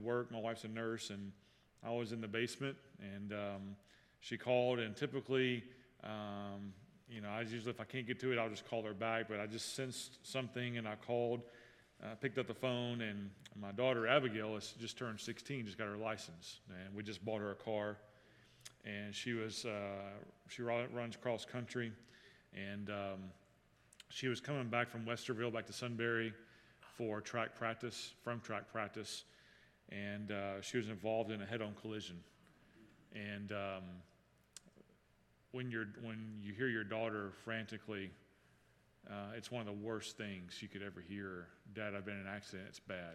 work. My wife's a nurse, and I was in the basement, and she called, and typically, I usually, if I can't get to it, I'll just call her back, but I just sensed something, and I called, picked up the phone, and my daughter, Abigail, has just turned 16, just got her license, and we just bought her a car, and she runs cross country, and she was coming back from Westerville back to Sunbury for track practice, and she was involved in a head-on collision. And when you hear your daughter frantically, it's one of the worst things you could ever hear. Dad, I've been in an accident. It's bad.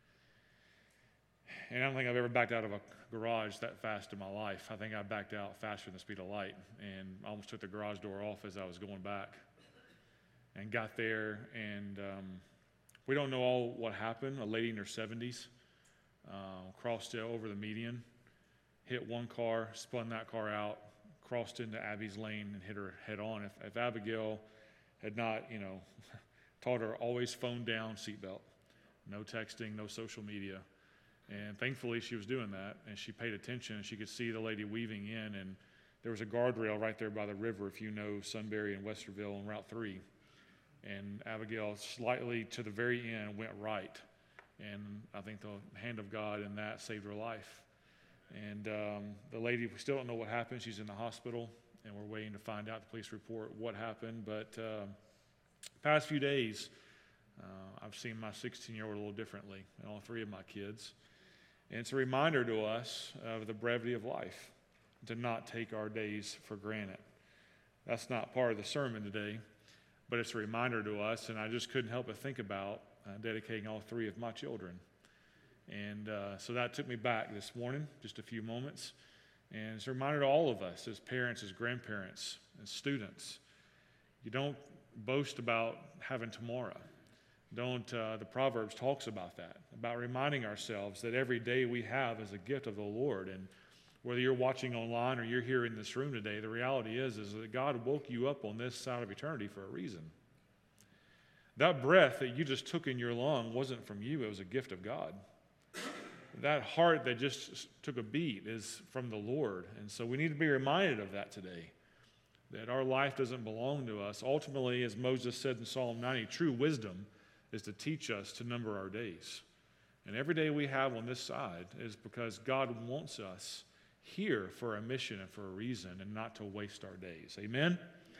And I don't think I've ever backed out of a garage that fast in my life. I think I backed out faster than the speed of light, and almost took the garage door off as I was going back. And got there, and we don't know all what happened. A lady in her 70s crossed over the median, hit one car, spun that car out, crossed into Abby's lane, and hit her head on. If Abigail had not, taught her always phone down, seatbelt, no texting, no social media, and thankfully she was doing that, and she paid attention, and she could see the lady weaving in, and there was a guardrail right there by the river, if you know Sunbury and Westerville on Route 3. And Abigail slightly to the very end went right. And I think the hand of God in that saved her life. And the lady, we still don't know what happened. She's in the hospital, and we're waiting to find out the police report what happened. But past few days, I've seen my 16-year-old a little differently, and all three of my kids. And it's a reminder to us of the brevity of life, to not take our days for granted. That's not part of the sermon today, but it's a reminder to us, and I just couldn't help but think about dedicating all three of my children. And so that took me back this morning, just a few moments. And it's a reminder to all of us as parents, as grandparents, as students. You don't boast about having tomorrow. The Proverbs talks about that, about reminding ourselves that every day we have is a gift of the Lord. And whether you're watching online or you're here in this room today, the reality is that God woke you up on this side of eternity for a reason. That breath that you just took in your lung wasn't from you, it was a gift of God. That heart that just took a beat is from the Lord. And so we need to be reminded of that today, that our life doesn't belong to us. Ultimately, as Moses said in Psalm 90, true wisdom is to teach us to number our days. And every day we have on this side is because God wants us here for a mission and for a reason, and not to waste our days. Amen? Amen.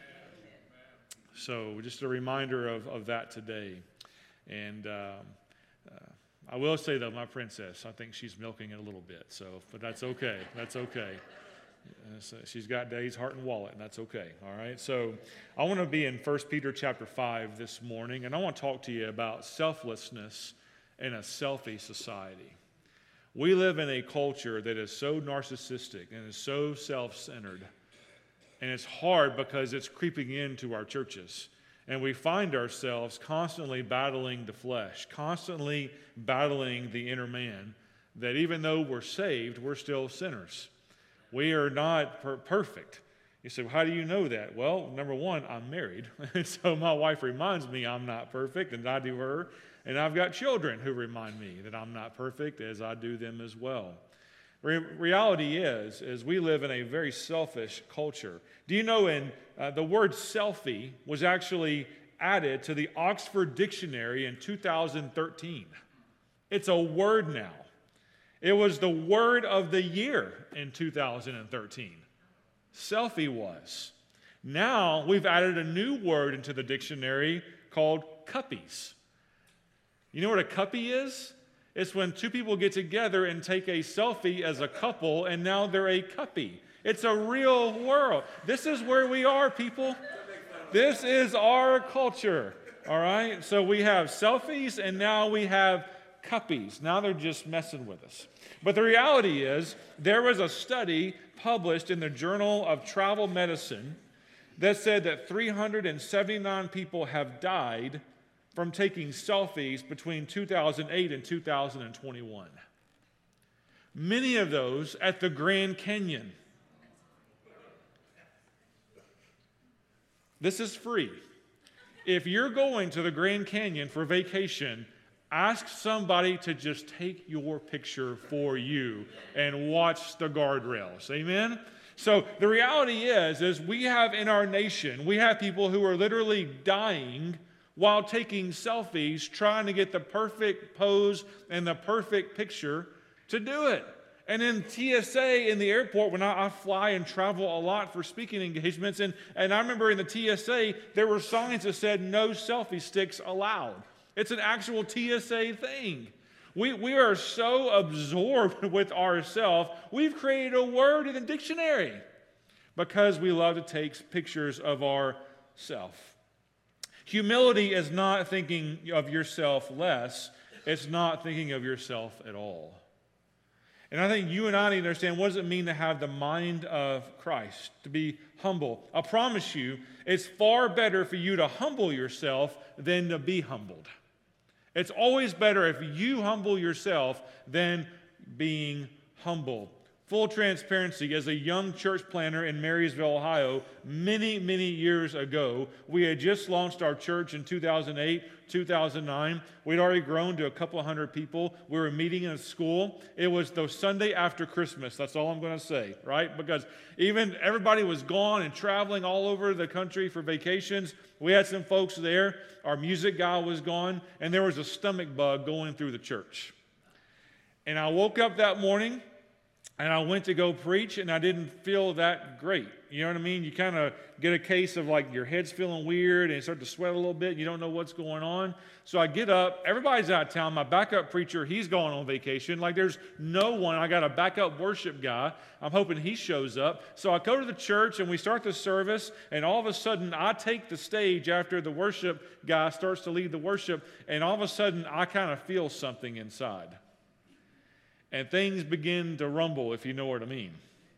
So just a reminder of that today. And I will say, though, my princess, I think she's milking it a little bit. But that's okay. That's okay. So she's got Daddy's heart and wallet, and that's okay. All right? So I want to be in 1 Peter chapter 5 this morning, and I want to talk to you about selflessness in a selfie society. We live in a culture that is so narcissistic and is so self-centered. And it's hard because it's creeping into our churches. And we find ourselves constantly battling the flesh, constantly battling the inner man, that even though we're saved, we're still sinners. We are not perfect. You say, well, how do you know that? Well, number one, I'm married. So my wife reminds me I'm not perfect, and I do her. And I've got children who remind me that I'm not perfect, as I do them as well. Reality is we live in a very selfish culture. Do you know the word selfie was actually added to the Oxford Dictionary in 2013. It's a word now. It was the word of the year in 2013. Selfie was. Now we've added a new word into the dictionary called cuppies. You know what a cuppy is? It's when two people get together and take a selfie as a couple, and now they're a cuppy. It's a real world. This is where we are, people. This is our culture, all right? So we have selfies, and now we have cuppies. Now they're just messing with us. But the reality is, there was a study published in the Journal of Travel Medicine that said that 379 people have died from taking selfies between 2008 and 2021. Many of those at the Grand Canyon. This is free. If you're going to the Grand Canyon for vacation, Ask somebody to just take your picture for you and watch the guardrails. Amen? So the reality is we have in our nation, we have people who are literally dying while taking selfies, trying to get the perfect pose and the perfect picture to do it. And in TSA in the airport, when I fly and travel a lot for speaking engagements, and I remember in the TSA, there were signs that said no selfie sticks allowed. It's an actual TSA thing. We are so absorbed with ourselves, we've created a word in the dictionary because we love to take pictures of ourselves. Humility is not thinking of yourself less. It's not thinking of yourself at all. And I think you and I need to understand, what does it mean to have the mind of Christ, to be humble? I promise you, it's far better for you to humble yourself than to be humbled. It's always better if you humble yourself than being humble. Full transparency, as a young church planner in Marysville, Ohio, many, many years ago, we had just launched our church in 2008, 2009. We'd already grown to a couple hundred people. We were meeting in a school. It was the Sunday after Christmas. That's all I'm going to say, right? Because even everybody was gone and traveling all over the country for vacations. We had some folks there. Our music guy was gone, and there was a stomach bug going through the church. And I woke up that morning, and I went to go preach, and I didn't feel that great. You know what I mean? You kind of get a case of like your head's feeling weird, and you start to sweat a little bit, and you don't know what's going on. So I get up. Everybody's out of town. My backup preacher, he's going on vacation. Like there's no one. I got a backup worship guy. I'm hoping he shows up. So I go to the church, and we start the service, and all of a sudden I take the stage after the worship guy starts to lead the worship, and all of a sudden I kind of feel something inside. And things begin to rumble, if you know what I mean.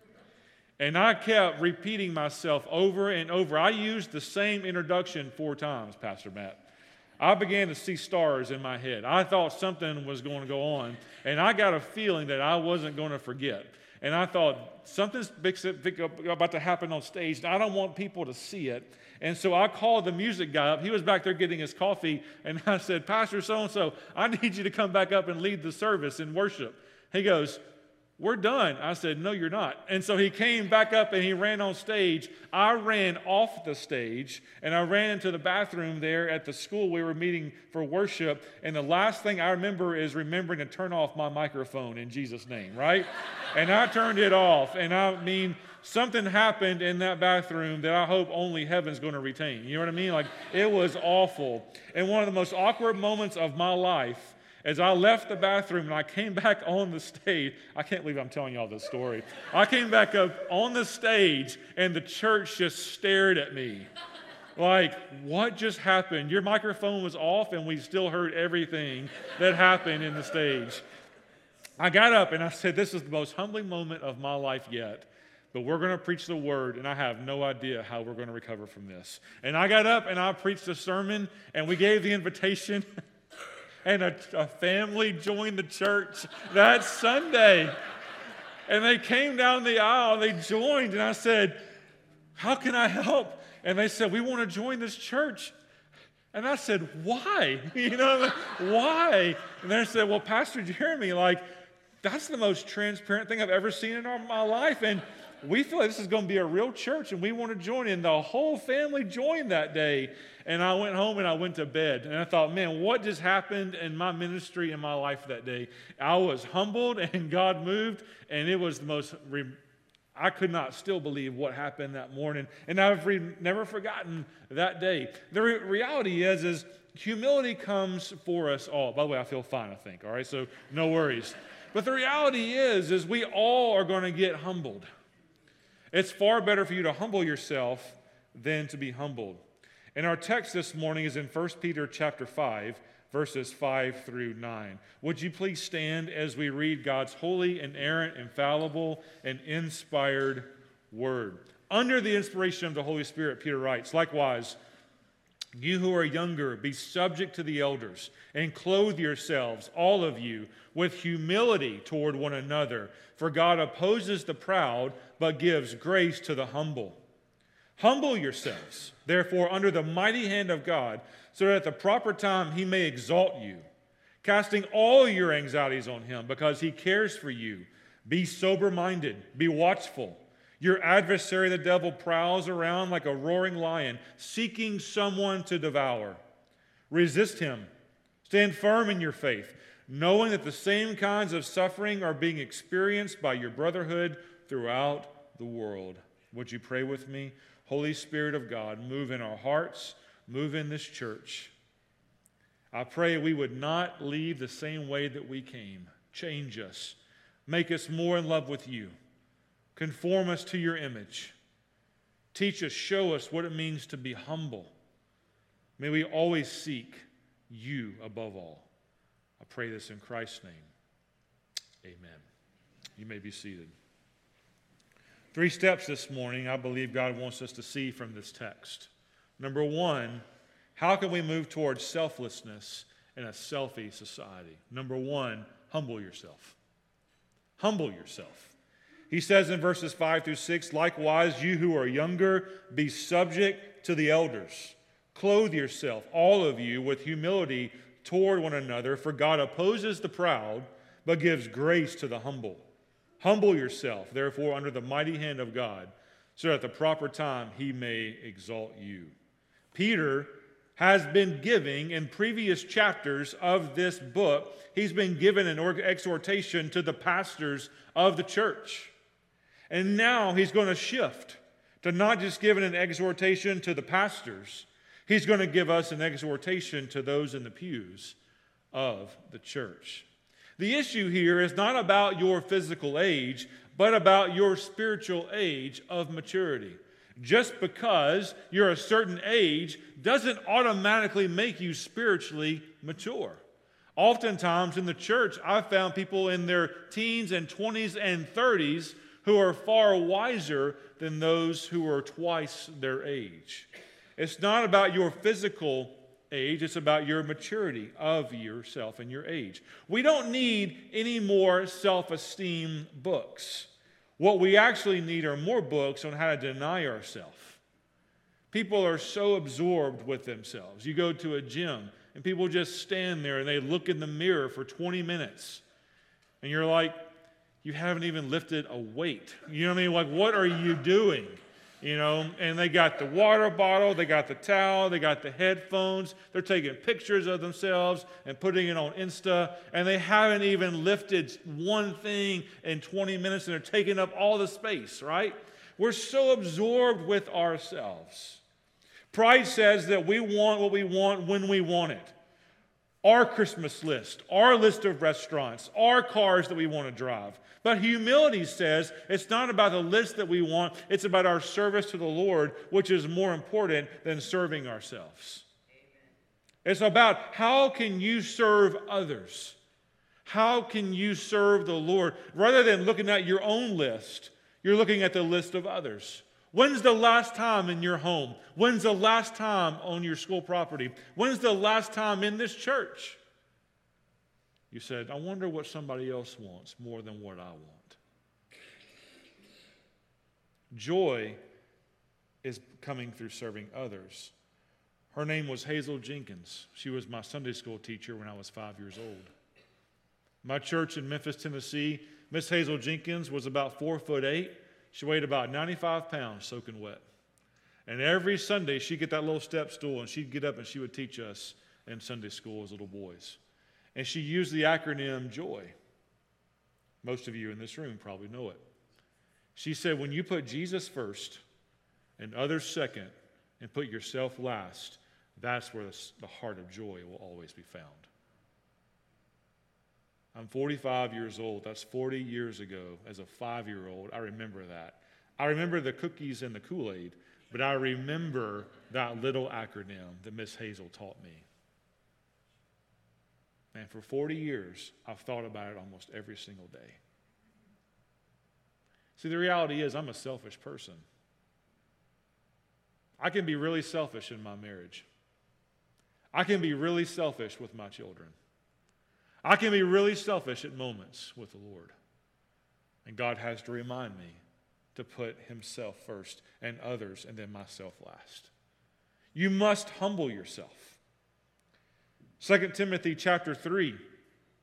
And I kept repeating myself over and over. I used the same introduction 4 times, Pastor Matt. I began to see stars in my head. I thought something was going to go on, and I got a feeling that I wasn't going to forget. And I thought, something's about to happen on stage, and I don't want people to see it. And so I called the music guy up. He was back there getting his coffee, and I said, Pastor so-and-so, I need you to come back up and lead the service in worship. He goes, we're done. I said, no, you're not. And so he came back up and he ran on stage. I ran off the stage and I ran into the bathroom there at the school we were meeting for worship. And the last thing I remember is remembering to turn off my microphone in Jesus' name, right? And I turned it off. And I mean, something happened in that bathroom that I hope only heaven's going to retain. You know what I mean? Like, it was awful. And one of the most awkward moments of my life, as I left the bathroom and I came back on the stage, I can't believe I'm telling y'all this story. I came back up on the stage and the church just stared at me. Like, what just happened? Your microphone was off and we still heard everything that happened in the stage. I got up and I said, this is the most humbling moment of my life yet. But we're going to preach the word, and I have no idea how we're going to recover from this. And I got up and I preached a sermon, and we gave the invitation. And a family joined the church that Sunday. And they came down the aisle, they joined, and I said, how can I help? And they said, we want to join this church. And I said, why? You know, like, why? And they said, well, Pastor Jeremy, like, that's the most transparent thing I've ever seen in my life. And we feel like this is going to be a real church, and we want to join. And the whole family joined that day. And I went home and I went to bed. And I thought, man, what just happened in my ministry and my life that day? I was humbled and God moved. And it was the most, I could not still believe what happened that morning. And I've never forgotten that day. The reality is humility comes for us all. By the way, I feel fine, I think. All right, so no worries. But the reality is we all are going to get humbled. It's far better for you to humble yourself than to be humbled. And our text this morning is in 1 Peter chapter 5, verses 5 through 9. Would you please stand as we read God's holy, inerrant, infallible, and inspired word? Under the inspiration of the Holy Spirit, Peter writes, likewise, you who are younger, be subject to the elders, and clothe yourselves, all of you, with humility toward one another. For God opposes the proud, but gives grace to the humble. Humble yourselves, therefore, under the mighty hand of God, so that at the proper time he may exalt you, casting all your anxieties on him because he cares for you. Be sober-minded, be watchful. Your adversary, the devil, prowls around like a roaring lion, seeking someone to devour. Resist him. Stand firm in your faith, knowing that the same kinds of suffering are being experienced by your brotherhood throughout the world. Would you pray with me? Holy Spirit of God, move in our hearts, move in this church. I pray we would not leave the same way that we came. Change us. Make us more in love with you. Conform us to your image. Teach us, show us what it means to be humble. May we always seek you above all. I pray this in Christ's name. Amen. You may be seated. 3 steps this morning I believe God wants us to see from this text. Number 1, how can we move towards selflessness in a selfie society? Number 1, humble yourself. Humble yourself. He says in verses 5 through 6, likewise, you who are younger, be subject to the elders. Clothe yourself, all of you, with humility toward one another, for God opposes the proud, but gives grace to the humble. Humble yourself, therefore, under the mighty hand of God, so that at the proper time he may exalt you. Peter has been giving, in previous chapters of this book, he's been given an exhortation to the pastors of the church. And now he's going to shift to not just giving an exhortation to the pastors, he's going to give us an exhortation to those in the pews of the church. The issue here is not about your physical age, but about your spiritual age of maturity. Just because you're a certain age doesn't automatically make you spiritually mature. Oftentimes in the church, I've found people in their teens and 20s and 30s who are far wiser than those who are twice their age. It's not about your physical age, it's about your maturity of yourself and your age. We don't need any more self-esteem books. What we actually need are more books on how to deny ourselves. People are so absorbed with themselves. You go to a gym and people just stand there and they look in the mirror for 20 minutes. And you're like, you haven't even lifted a weight. You know what I mean? Like, what are you doing? You know, and they got the water bottle, they got the towel, they got the headphones. They're taking pictures of themselves and putting it on Insta, and they haven't even lifted one thing in 20 minutes, and they're taking up all the space, right? We're so absorbed with ourselves. Pride says that we want what we want when we want it. Our Christmas list, our list of restaurants, our cars that we want to drive. But humility says it's not about the list that we want, it's about our service to the Lord, which is more important than serving ourselves. Amen. It's about how can you serve others? How can you serve the Lord? Rather than looking at your own list, you're looking at the list of others. When's the last time in your home? When's the last time on your school property? When's the last time in this church? You said, I wonder what somebody else wants more than what I want. Joy is coming through serving others. Her name was Hazel Jenkins. She was my Sunday school teacher when I was 5 years old. My church in Memphis, Tennessee, Miss Hazel Jenkins was about 4'8". She weighed about 95 pounds soaking wet. And every Sunday, she'd get that little step stool, and she'd get up and she would teach us in Sunday school as little boys. And she used the acronym JOY. Most of you in this room probably know it. She said, when you put Jesus first and others second and put yourself last, that's where the heart of joy will always be found. I'm 45 years old. That's 40 years ago. As a 5-year-old, I remember that. I remember the cookies and the Kool-Aid, but I remember that little acronym that Miss Hazel taught me. And for 40 years, I've thought about it almost every single day. See, the reality is I'm a selfish person. I can be really selfish in my marriage. I can be really selfish with my children. I can be really selfish at moments with the Lord. And God has to remind me to put himself first and others and then myself last. You must humble yourself. 2 Timothy chapter 3,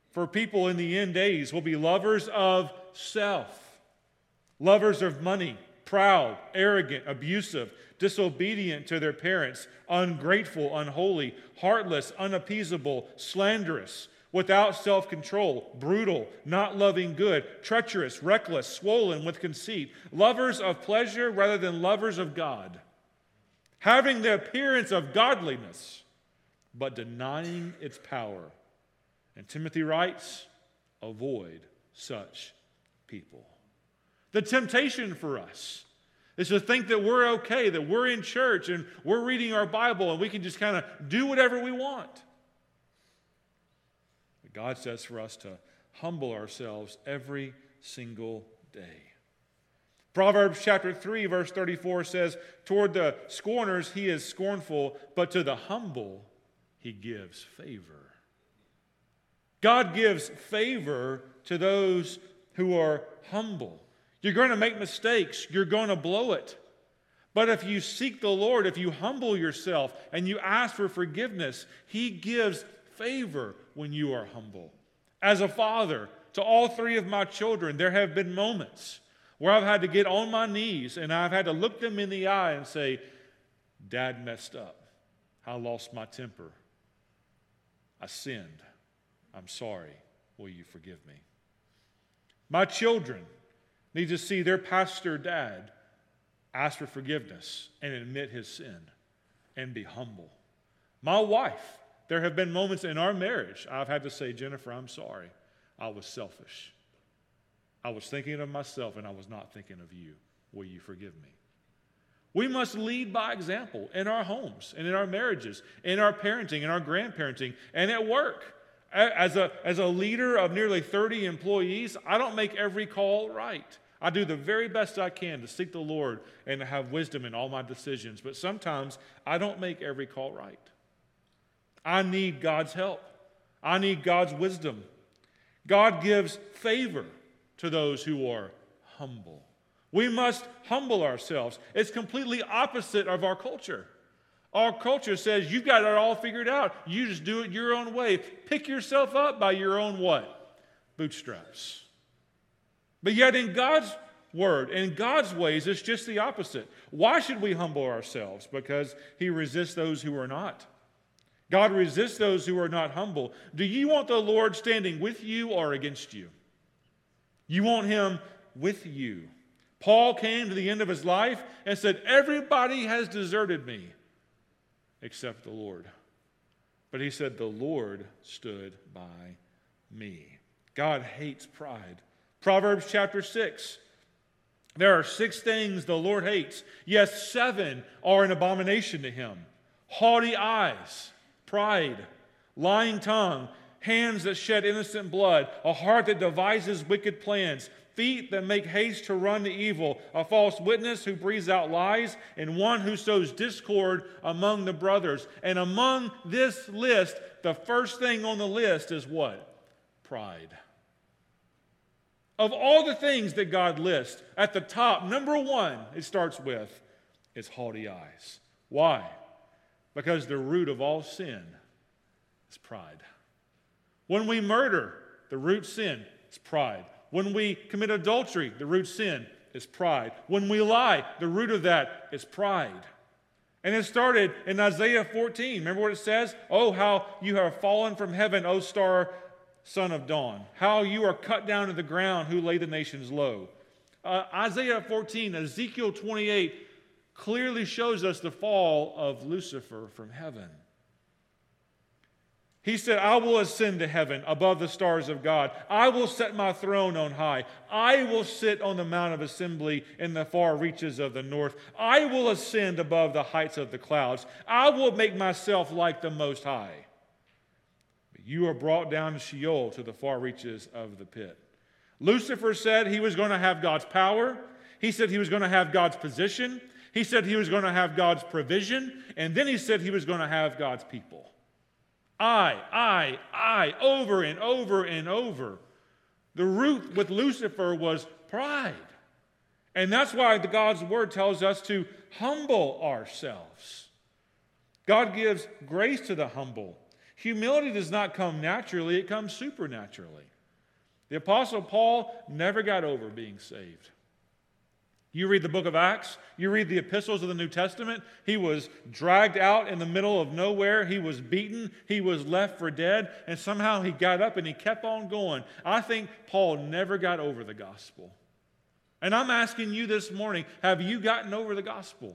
for people in the end days will be lovers of self, lovers of money, proud, arrogant, abusive, disobedient to their parents, ungrateful, unholy, heartless, unappeasable, slanderous, without self-control, brutal, not loving good, treacherous, reckless, swollen with conceit, lovers of pleasure rather than lovers of God, having the appearance of godliness, but denying its power. And Timothy writes, avoid such people. The temptation for us is to think that we're okay, that we're in church and we're reading our Bible and we can just kind of do whatever we want. But God says for us to humble ourselves every single day. Proverbs chapter 3, verse 34 says, toward the scorners he is scornful, but to the humble he gives favor. God gives favor to those who are humble. You're going to make mistakes. You're going to blow it. But if you seek the Lord, if you humble yourself and you ask for forgiveness, He gives favor when you are humble. As a father, to all three of my children, there have been moments where I've had to get on my knees and I've had to look them in the eye and say, Dad messed up. I lost my temper. I sinned. I'm sorry. Will you forgive me? My children need to see their pastor dad ask for forgiveness and admit his sin and be humble. My wife, there have been moments in our marriage I've had to say, Jennifer, I'm sorry. I was selfish. I was thinking of myself and I was not thinking of you. Will you forgive me? We must lead by example in our homes and in our marriages, in our parenting, in our grandparenting, and at work. As a leader of nearly 30 employees, I don't make every call right. I do the very best I can to seek the Lord and to have wisdom in all my decisions. But sometimes I don't make every call right. I need God's help. I need God's wisdom. God gives favor to those who are humble. We must humble ourselves. It's completely opposite of our culture. Our culture says you've got it all figured out. You just do it your own way. Pick yourself up by your own what? Bootstraps. But yet in God's word, in God's ways, it's just the opposite. Why should we humble ourselves? Because He resists those who are not. God resists those who are not humble. Do you want the Lord standing with you or against you? You want Him with you. Paul came to the end of his life and said, everybody has deserted me except the Lord. But he said, the Lord stood by me. God hates pride. Proverbs chapter 6. There are 6 things the Lord hates. Yes, 7 are an abomination to Him. Haughty eyes, pride, lying tongue, hands that shed innocent blood, a heart that devises wicked plans, feet that make haste to run to evil, a false witness who breathes out lies, and one who sows discord among the brothers. And among this list, the first thing on the list is what? Pride. Of all the things that God lists, at the top, number 1, it starts with, is haughty eyes. Why? Because the root of all sin is pride. When we murder, the root sin is pride. When we commit adultery, the root sin is pride. When we lie, the root of that is pride. And it started in Isaiah 14. Remember what it says? Oh, how you have fallen from heaven, O star, son of dawn. How you are cut down to the ground, who laid the nations low. Isaiah 14, Ezekiel 28 clearly shows us the fall of Lucifer from heaven. He said, I will ascend to heaven above the stars of God. I will set my throne on high. I will sit on the mount of assembly in the far reaches of the north. I will ascend above the heights of the clouds. I will make myself like the Most High. But you are brought down to Sheol, to the far reaches of the pit. Lucifer said he was going to have God's power. He said he was going to have God's position. He said he was going to have God's provision. And then he said he was going to have God's people. I, over and over and over. The root with Lucifer was pride. And that's why God's word tells us to humble ourselves. God gives grace to the humble. Humility does not come naturally, it comes supernaturally. The Apostle Paul never got over being saved. You read the book of Acts, you read the epistles of the New Testament, he was dragged out in the middle of nowhere, he was beaten, he was left for dead, and somehow he got up and he kept on going. I think Paul never got over the gospel. And I'm asking you this morning, have you gotten over the gospel?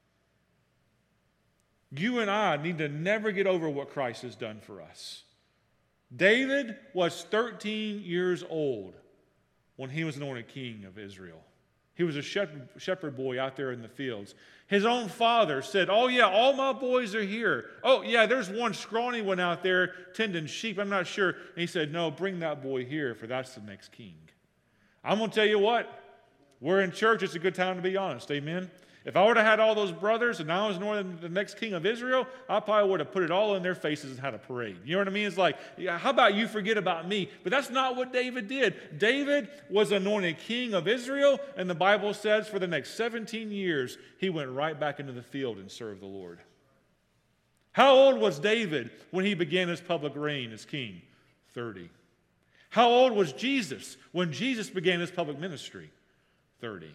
You and I need to never get over what Christ has done for us. David was 13 years old when he was anointed king of Israel. He was a shepherd boy out there in the fields. His own father said, oh yeah, all my boys are here. Oh yeah, there's one scrawny one out there tending sheep, I'm not sure. And he said, no, bring that boy here, for that's the next king. I'm going to tell you what, we're in church, it's a good time to be honest, amen? If I would have had all those brothers and I was the next king of Israel, I probably would have put it all in their faces and had a parade. You know what I mean? It's like, yeah, how about you forget about me? But that's not what David did. David was anointed king of Israel, and the Bible says for the next 17 years, he went right back into the field and served the Lord. How old was David when he began his public reign as king? 30. How old was Jesus when Jesus began his public ministry? 30.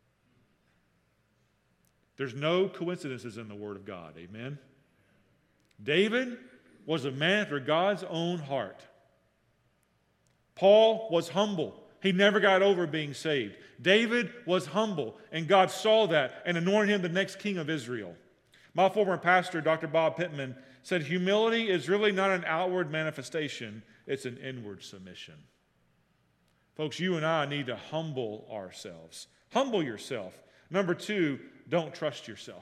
There's no coincidences in the Word of God, amen? David was a man after God's own heart. Paul was humble. He never got over being saved. David was humble, and God saw that and anointed him the next king of Israel. My former pastor, Dr. Bob Pittman, said humility is really not an outward manifestation, it's an inward submission. Folks, you and I need to humble ourselves. Humble yourself. Number 2, don't trust yourself.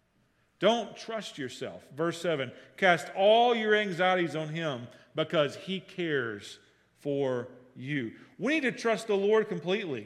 Don't trust yourself. Verse 7, cast all your anxieties on him because he cares for you. We need to trust the Lord completely.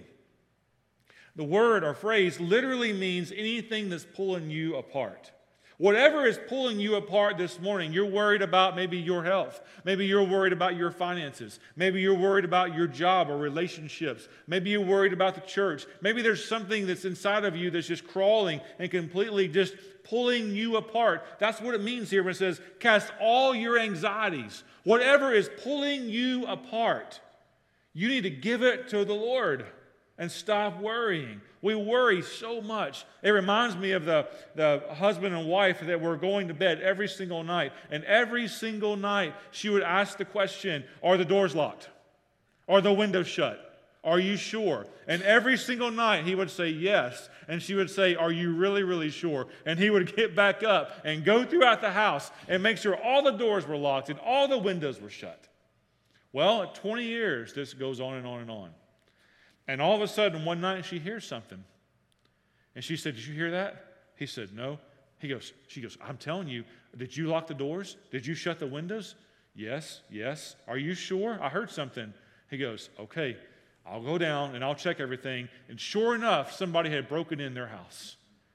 The word or phrase literally means anything that's pulling you apart. Whatever is pulling you apart this morning, you're worried about maybe your health. Maybe you're worried about your finances. Maybe you're worried about your job or relationships. Maybe you're worried about the church. Maybe there's something that's inside of you that's just crawling and completely just pulling you apart. That's what it means here when it says, cast all your anxieties. Whatever is pulling you apart, you need to give it to the Lord and stop worrying. We worry so much. It reminds me of the husband and wife that were going to bed every single night. And every single night, she would ask the question, are the doors locked? Are the windows shut? Are you sure? And every single night, he would say yes. And she would say, are you really, really sure? And he would get back up and go throughout the house and make sure all the doors were locked and all the windows were shut. Well, at 20 years, this goes on and on and on. And all of a sudden, one night, she hears something. And she said, did you hear that? He said, no. She goes, I'm telling you, did you lock the doors? Did you shut the windows? Yes. Are you sure? I heard something. He goes, okay, I'll go down and I'll check everything. And sure enough, somebody had broken in their house.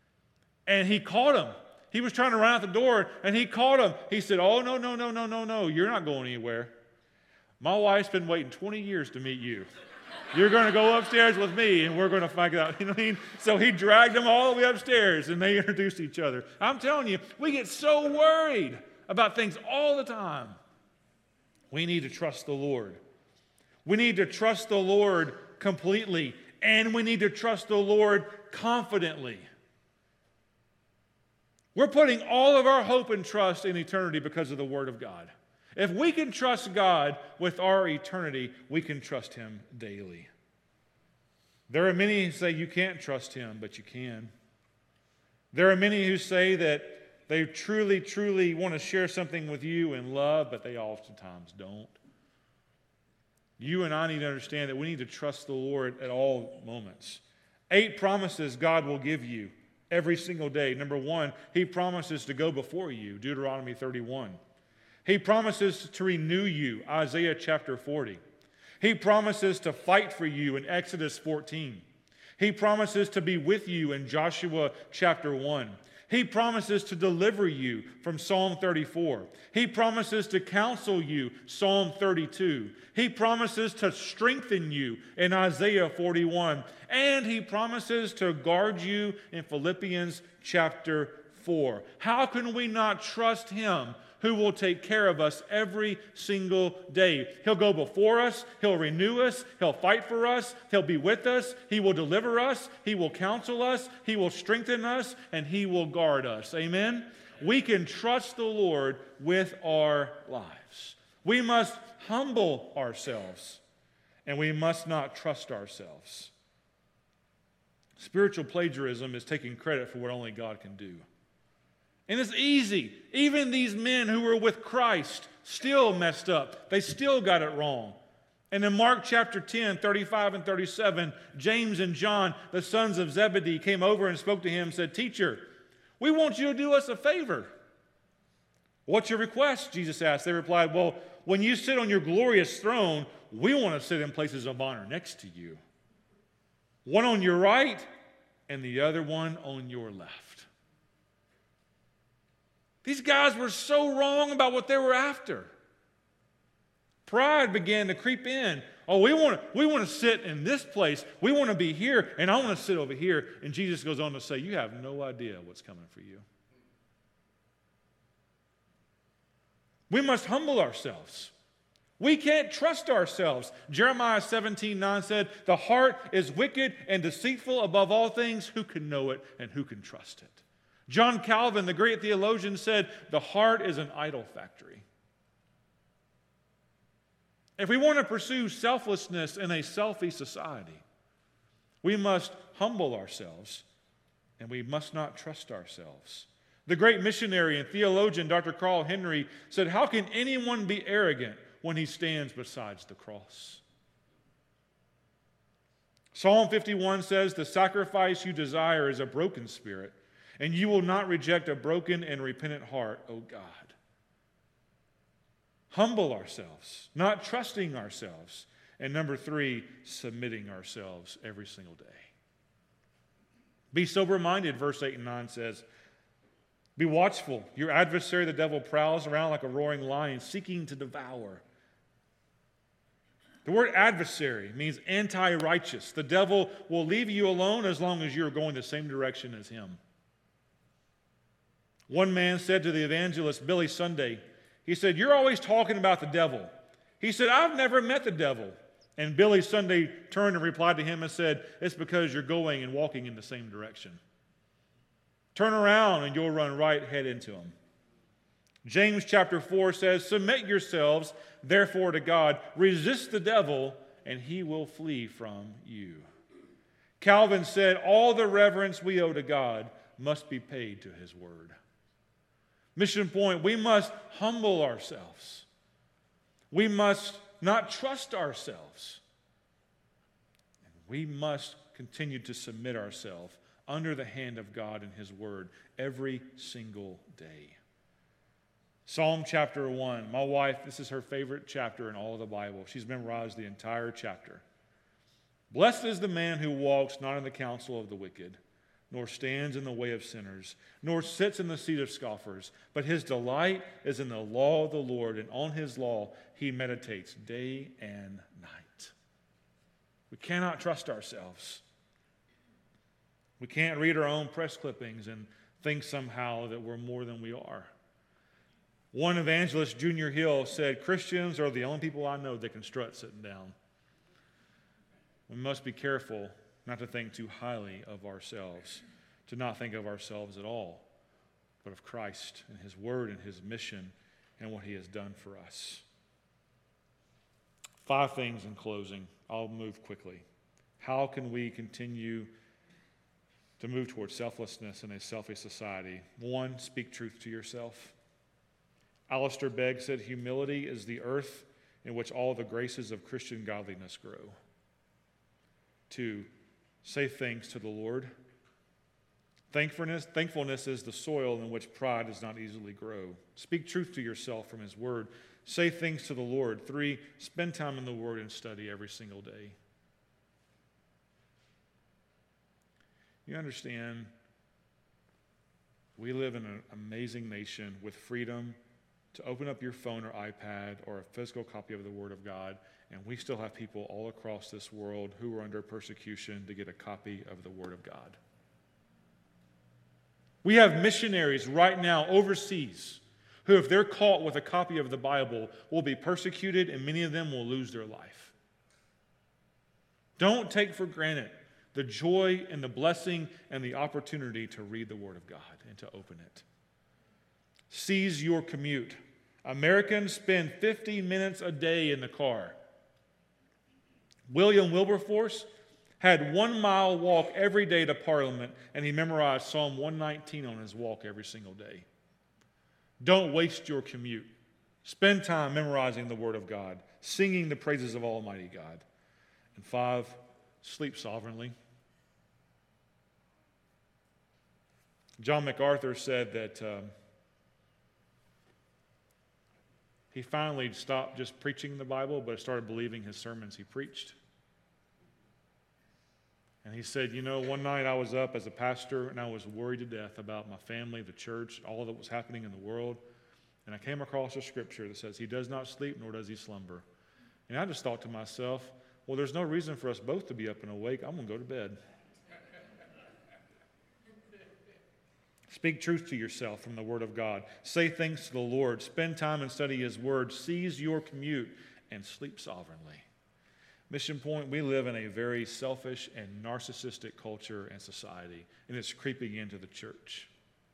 And he caught him. He was trying to run out the door, and he caught him. He said, oh, no, you're not going anywhere. My wife's been waiting 20 years to meet you. You're going to go upstairs with me, and we're going to find out. You know what I mean? So he dragged them all the way upstairs, and they introduced each other. I'm telling you, we get so worried about things all the time. We need to trust the Lord. We need to trust the Lord completely, and we need to trust the Lord confidently. We're putting all of our hope and trust in eternity because of the Word of God. If we can trust God with our eternity, we can trust Him daily. There are many who say you can't trust Him, but you can. There are many who say that they truly want to share something with you in love, but they oftentimes don't. You and I need to understand that we need to trust the Lord at all moments. 8 promises God will give you every single day. Number 1, He promises to go before you, Deuteronomy 31. He promises to renew you, Isaiah chapter 40. He promises to fight for you in Exodus 14. He promises to be with you in Joshua chapter 1. He promises to deliver you from Psalm 34. He promises to counsel you, Psalm 32. He promises to strengthen you in Isaiah 41. And He promises to guard you in Philippians chapter 4. How can we not trust Him who will take care of us every single day. He'll go before us. He'll renew us. He'll fight for us. He'll be with us. He will deliver us. He will counsel us. He will strengthen us, and He will guard us. Amen? We can trust the Lord with our lives. We must humble ourselves, and we must not trust ourselves. Spiritual plagiarism is taking credit for what only God can do. And it's easy. Even these men who were with Christ still messed up. They still got it wrong. And in Mark chapter 10, 35 and 37, James and John, the sons of Zebedee, came over and spoke to him and said, "Teacher, we want you to do us a favor." "What's your request?" Jesus asked. They replied, "Well, when you sit on your glorious throne, we want to sit in places of honor next to you. One on your right and the other one on your left." These guys were so wrong about what they were after. Pride began to creep in. Oh, we want to sit in this place. We want to be here, and I want to sit over here. And Jesus goes on to say, you have no idea what's coming for you. We must humble ourselves. We can't trust ourselves. Jeremiah 17:9 said, "The heart is wicked and deceitful above all things. Who can know it and who can trust it?" John Calvin, the great theologian, said, "The heart is an idol factory." If we want to pursue selflessness in a selfie society, we must humble ourselves and we must not trust ourselves. The great missionary and theologian Dr. Carl Henry said, "How can anyone be arrogant when he stands beside the cross?" Psalm 51 says, "The sacrifice you desire is a broken spirit, and you will not reject a broken and repentant heart, O God." Humble ourselves, not trusting ourselves. And number 3, submitting ourselves every single day. Be sober-minded, verse 8 and 9 says. Be watchful. Your adversary, the devil, prowls around like a roaring lion, seeking to devour. The word adversary means anti-righteous. The devil will leave you alone as long as you're going the same direction as him. One man said to the evangelist Billy Sunday, he said, "You're always talking about the devil." He said, "I've never met the devil." And Billy Sunday turned and replied to him and said, "It's because you're going and walking in the same direction. Turn around and you'll run right head into him." James chapter 4 says, "Submit yourselves, therefore, to God. Resist the devil, and he will flee from you." Calvin said, "All the reverence we owe to God must be paid to his word." Mission Point, we must humble ourselves. We must not trust ourselves. And we must continue to submit ourselves under the hand of God and his word every single day. Psalm chapter 1. My wife, this is her favorite chapter in all of the Bible. She's memorized the entire chapter. "Blessed is the man who walks not in the counsel of the wicked, nor stands in the way of sinners, nor sits in the seat of scoffers, but his delight is in the law of the Lord, and on his law he meditates day and night." We cannot trust ourselves. We can't read our own press clippings and think somehow that we're more than we are. One evangelist, Junior Hill, said, "Christians are the only people I know that can strut sitting down." We must be careful not to think too highly of ourselves, to not think of ourselves at all, but of Christ and his word and his mission and what he has done for us. 5 things in closing. I'll move quickly. How can we continue to move towards selflessness in a selfish society? 1, speak truth to yourself. Alistair Begg said, "Humility is the earth in which all the graces of Christian godliness grow." 2, say thanks to the Lord. Thankfulness is the soil in which pride does not easily grow. Speak truth to yourself from his word. Say thanks to the Lord. 3, spend time in the word and study every single day. You understand, we live in an amazing nation with freedom to open up your phone or iPad or a physical copy of the Word of God, and we still have people all across this world who are under persecution to get a copy of the Word of God. We have missionaries right now overseas who, if they're caught with a copy of the Bible, will be persecuted and many of them will lose their life. Don't take for granted the joy and the blessing and the opportunity to read the Word of God and to open it. Seize your commute. Americans spend 50 minutes a day in the car. William Wilberforce had 1 mile walk every day to Parliament, and he memorized Psalm 119 on his walk every single day. Don't waste your commute. Spend time memorizing the Word of God, singing the praises of Almighty God. And 5, sleep sovereignly. John MacArthur said that he finally stopped just preaching the Bible, but started believing his sermons he preached. And he said, one night I was up as a pastor and I was worried to death about my family, the church, all that was happening in the world. And I came across a scripture that says, he does not sleep nor does he slumber. And I just thought to myself, well, there's no reason for us both to be up and awake. I'm going to go to bed. Speak truth to yourself from the Word of God. Say things to the Lord. Spend time and study His Word. Seize your commute and sleep sovereignly. Mission Point, we live in a very selfish and narcissistic culture and society, and it's creeping into the church.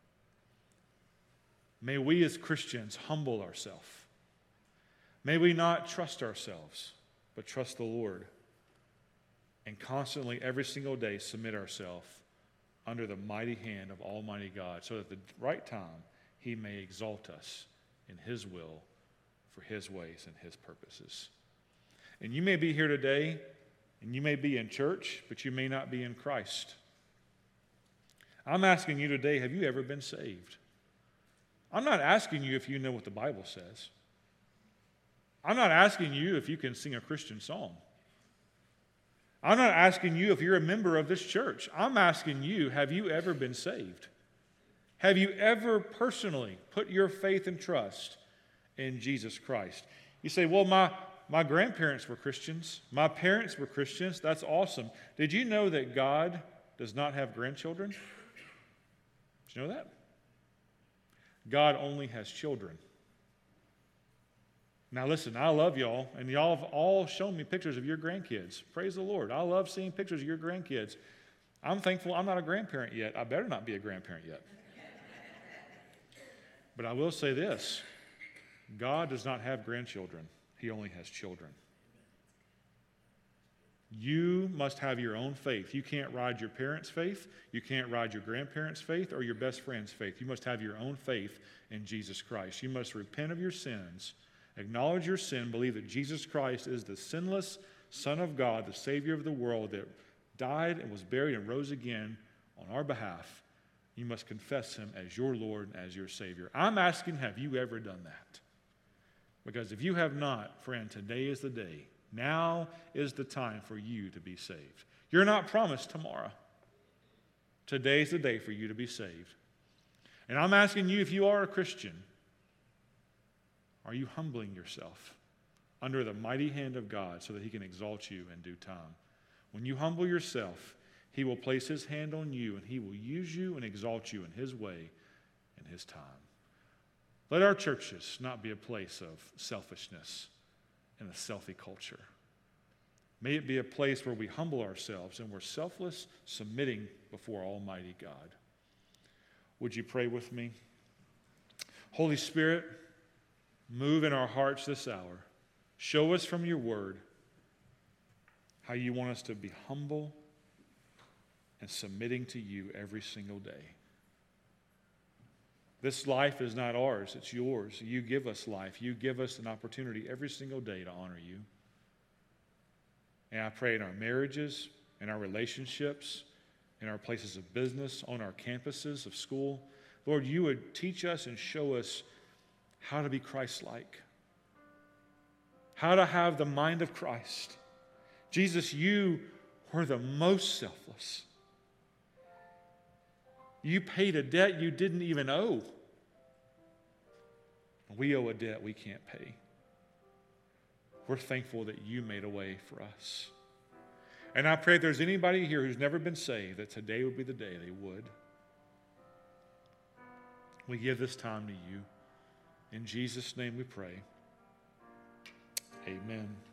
May we as Christians humble ourselves. May we not trust ourselves, but trust the Lord, and constantly, every single day, submit ourselves under the mighty hand of Almighty God, so that at the right time, He may exalt us in His will for His ways and His purposes. And you may be here today, and you may be in church, but you may not be in Christ. I'm asking you today, have you ever been saved? I'm not asking you if you know what the Bible says. I'm not asking you if you can sing a Christian song. I'm not asking you if you're a member of this church. I'm asking you, have you ever been saved? Have you ever personally put your faith and trust in Jesus Christ? You say, well, my grandparents were Christians. My parents were Christians. That's awesome. Did you know that God does not have grandchildren? Did you know that? God only has children. Now listen, I love y'all, and y'all have all shown me pictures of your grandkids. Praise the Lord. I love seeing pictures of your grandkids. I'm thankful I'm not a grandparent yet. I better not be a grandparent yet. But I will say this. God does not have grandchildren. He only has children. You must have your own faith. You can't ride your parents' faith. You can't ride your grandparents' faith or your best friend's faith. You must have your own faith in Jesus Christ. You must repent of your sins, acknowledge your sin, believe that Jesus Christ is the sinless Son of God, the Savior of the world that died and was buried and rose again on our behalf. You must confess Him as your Lord and as your Savior. I'm asking, have you ever done that? Because if you have not, friend, today is the day. Now is the time for you to be saved. You're not promised tomorrow. Today's the day for you to be saved. And I'm asking you, if you are a Christian, are you humbling yourself under the mighty hand of God so that He can exalt you in due time? When you humble yourself, He will place His hand on you and He will use you and exalt you in His way and His time. Let our churches not be a place of selfishness and a selfie culture. May it be a place where we humble ourselves and we're selfless, submitting before Almighty God. Would you pray with me? Holy Spirit, move in our hearts this hour. Show us from your word how you want us to be humble and submitting to you every single day. This life is not ours, it's yours. You give us life. You give us an opportunity every single day to honor you. And I pray in our marriages, in our relationships, in our places of business, on our campuses of school, Lord, you would teach us and show us how to be Christ-like, how to have the mind of Christ. Jesus, you were the most selfless. You paid a debt you didn't even owe. We owe a debt we can't pay. We're thankful that you made a way for us. And I pray if there's anybody here who's never been saved, that today would be the day they would. We give this time to you. In Jesus' name we pray. Amen.